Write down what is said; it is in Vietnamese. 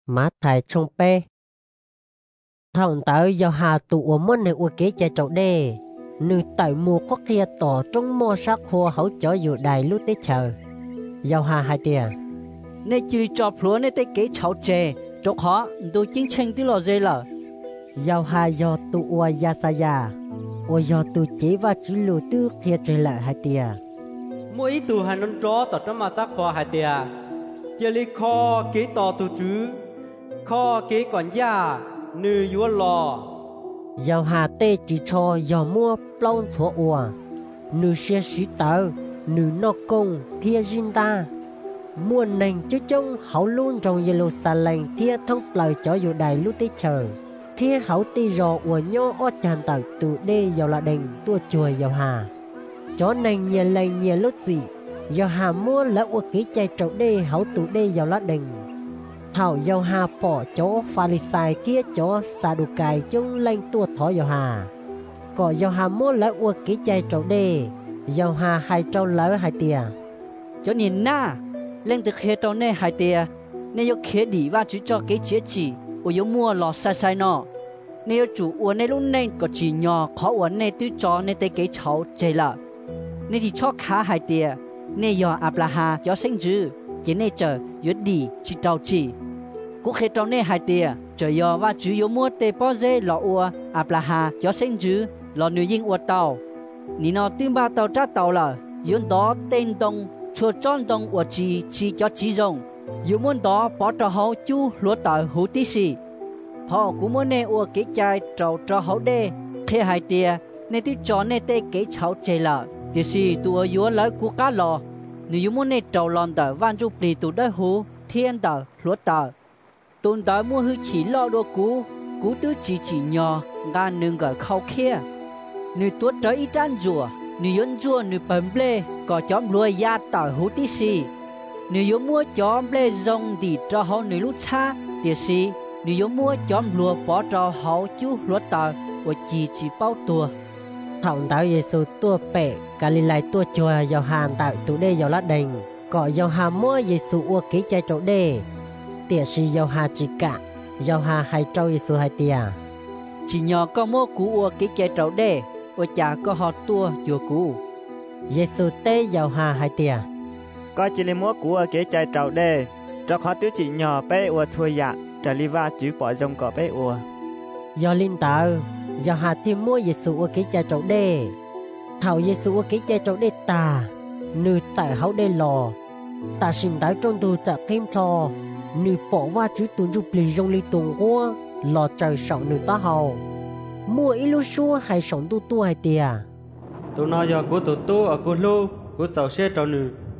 má thải trong pe thằng tới do hà tụ môn này ua kế chạy trâu đê nữ tại mùa có kia tỏ trong mô sắc hoa hậu cho dù đài lúc tết chờ giao hà hai tia nè chỉ cho phúa nè tết kế cháu chè cho khó tôi chính tranh tí lò dê lờ giao hà do tụ ua ya sa ya ua do tụ chế và chú lù tư kia chơi lại hai tia mỗi tụ hành nón chó tỏ trong mà sắc hoa hai tia chỉ lý kho kế tỏ tụ chứ kho kế còn ya nữ vua lò giao hà tê chỉ cho do mua plong số ua nữ xe sĩ tờ nữ nọ công thia jin ta mua nành chứ trông hậu luôn trong Jerusalem thia thông lời cho dù đài lúc tết chờ thia hậu tì rò ua nhô ó chàn tờ tụ đê vào là đành tua chùa vào hà chó nành nhẹ lành nhẹ lúc gì vào hà mua lỡ ua ký chạy trậu đê hậu tụ đê vào lá đành thảo vào hà bỏ chó Pharisai kia chó Saducai chung lành tua thỏ vào hà có vào hà mua lỡ ua ký chạy trậu đê vào hà hai trâu lỡ hai tia cho nhìn na lên từ khi trâu nè hai tia nè yêu khế đi và chỉ cho cái chế chỉ ủa yêu mua lò sai sai nọ nè yêu chủ ủa nè lúc nè có chỉ nhỏ khó ủa nè tư cho nè tê cái cháu chơi là nè thì cho khá hai tia nè yêu Abraham cho sinh dữ chỉ nè chờ yêu đi chỉ trâu chỉ cũng khi trâu nè hai tia chờ yêu và chủ yêu mua tê bao dê lò ủa Abraham cho sinh dữ lò nữ yên ủa tàu nè nó tìm ba tàu trả tàu là yêu đó tên đông chùa tròn đông ủa chỉ cho chỉ rồng yêu muốn đó bỏ cho họ chú lúa tỏi hữu tí xì họ cũng muốn nè ủa cái chai trâu cho họ đê khi hai tia nè tí cho nè tê cái cháu chơi lợ tí xì tụi yêu lấy của cá lò nếu muốn nè trâu lòn tỏi van chụp lì tụi đôi hú thiên tỏi lúa tỏi tụi tỏi mua hư chỉ lo đua cú tứ chỉ nhỏ gan nương gở khâu kia nếu tuốt trở ít ăn rùa nếu yến rùa nếu bấm lê có chóm lùa ya tỏi hú tí xì nếu yến mua chóm lê rong thì cho họ nếu lúc xa tí xì nếu yến mua chóm lùa bỏ cho họ chú lúa tỏi và chỉ bao tua thảo tạo Giêsu tua bể Galilei tua chùa vào hàn tạo tụ đê vào lá đành có vào hà mua Giêsu ua ký chạy trâu đê tiệt sĩ vào hà chỉ cả vào hà hai trâu Giêsu hai tia chỉ nhỏ có mua cú ua ký chạy trâu đê và chả có họ tua chùa cú Giêsu tê vào hà hai tia có chỉ lấy múa của kế chạy trâu đê cho khó tiêu chỉ nhỏ bé ua thua dạ trả li va chữ bỏ rồng cỏ bé ua do linh tạo vào hà thêm mua Giêsu ua ký chạy trâu đê thảo Giêsu ua ký chạy trâu đê ta nữ tại hậu đê lò ta xin tái trong tu chợ kim thò nữ bỏ qua chữ tuần dục lì rong li tuần qua lò trời sọng nữ ta hầu mua ít lu xua hay sống tu hai tia tụi nó giờ của tụi tu ở cô lu của cháu xe trâu nữ